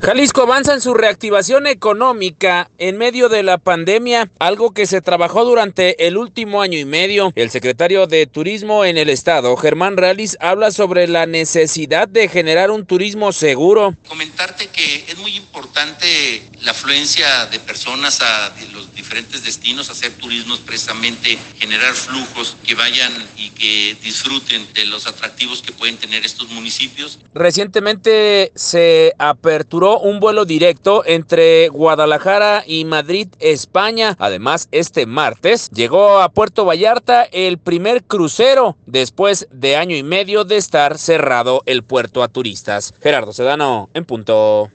Jalisco avanza en su reactivación económica en medio de la pandemia, algo que se trabajó durante el último año y medio. El secretario de Turismo en el estado, Germán Realis, habla sobre la necesidad de generar un turismo seguro. Comentarte que es muy importante la afluencia de personas a los diferentes destinos, hacer turismos, precisamente generar flujos que vayan y que disfruten de los atractivos que pueden tener estos municipios. Recientemente se aperturó un vuelo directo entre Guadalajara y Madrid, España. Además, este martes llegó a Puerto Vallarta el primer crucero después de año y medio de estar cerrado el puerto a turistas. Gerardo Sedano, en punto.